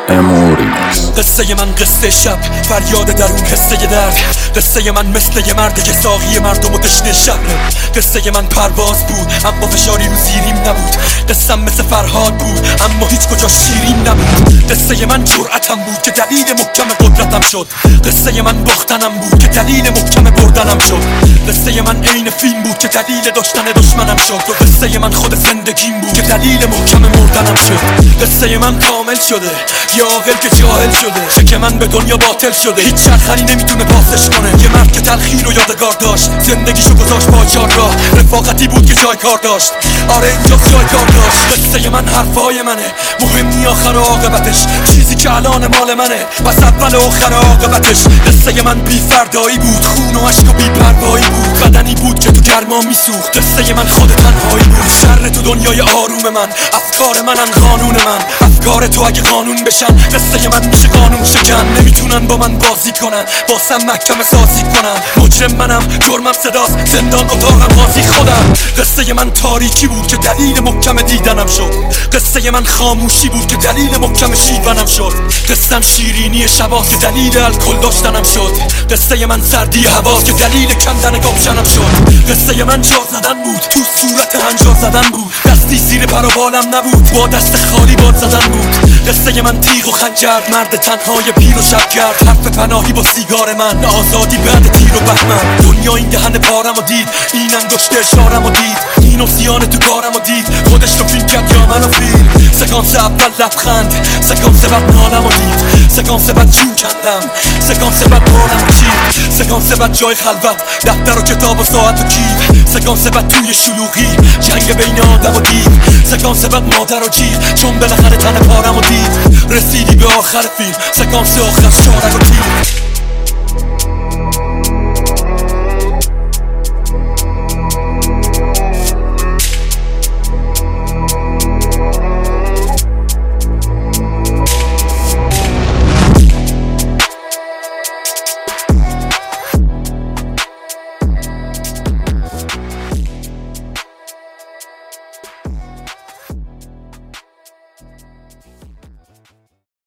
اموریز. قصه من قصه شب، فریاد درون حسه درد. قصه من مثل یه مرد که ساقی مردم و تشنه شب. قصه من پرواز بود اما فشاری رو زیریم نبود. قصه مثل فرهاد بود اما هیچ کجا شیرین نبود. قصه من جرأتم بود که دلیل محکم قدرتم شد. قصه من باختنم بود که دلیل محکم بردنم شد. قصه من عین فیلم بود که دلیل داشتن دشمنم شد. و قصه من خود زندگیم بود که دلیل محکم مردنم شد. قصه من کامل شده، یه عاقل که جاهل شده، شک من به دنیا باطل شده، هیچ چرخنی نمیتونه بازش کنه. یه مرد که تلخی رو یادگار داشت، زندگیشو گذاشت با چار راه، رفاقتی بود که جای کار داشت. آره اینجا جای کار داشت. قصه من حرفای منه، مهم نی آخر عاقبتش، چیزی که الان مال منه پس اول و آخر عاقبتش. قصه من بی فردایی بود، خون و عشق و بی پروایی بود، بدنی بود که تو گرما میسوخت. قصه من خود تنهایی بود، شر تو دنیای آروم من، افکار منن قانون من، افکار تو اگه قانون بشن قصه من میشه قانون شکن. نمیتونن با من بازی کنن، واسم محکمه سازی کنن. مجرم منم، جرمم صداست، زندان اتاقم قاضی خودم. قصه من تاریکی بود که دلیل محکم دیدنم شد. قصه من خاموشی بود که دلیل محکم شیونم شد. قصم شیرینی شباست که دلیل الکل داشتنم شد. قصه من سردی هواست که دلیل کندن گابشنم شد. قصه من جا زدن بود، تو صورت هنجار زدن بود، دستی زیر پر و بالم نبود، با دست خالی باد زدن بود. قصه من تیغ و خنجر، مرد تنهای پیر و شبگرد، حرف پناهی با سیگار من، آزادی بعد تیر و بهمن. دنیا این دهن پارم و دید، این انگشت اشارم و دید، این افسیان تو کارم و دید، خودش رو فیلم کرد یا منو فیلم. سکانس اول لبخند، سکانس بعد نالم و دید، سکانس بعد جون کندم، سکانس بعد بارم و چید، سکانس بعد جای خلوت، دفتر و کتاب و ساعت و کیف، سکانس بعد توی شلوغی، جنگ بین آدم و دید، سکانس بعد مادر و جیل، چون بالاخره تن پارم و دید، رسیدی به آخر فیلم، سکانس آخر چارک و تیر.